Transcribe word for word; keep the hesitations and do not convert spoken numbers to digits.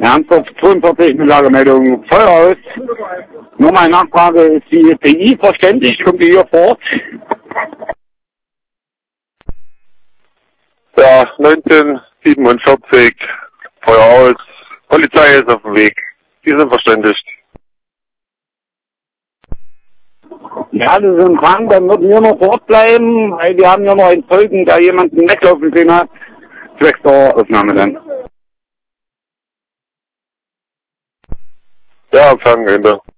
Ernsthof zweiundvierzig mit Lagemeldung Feuer aus. Nur meine Nachfrage, ist die P I verständigt? Kommt die hier vor Ort? Ja, neunzehn siebenundvierzig, Feuer aus, Polizei ist auf dem Weg. Die sind verständigt. Ja, die sind krank, dann würden wir noch vor Ort bleiben, weil wir haben ja noch einen Zeugen, der jemanden weglaufen sehen hat. Zwecks der Aufnahme dann. Ja, Empfang, Ende.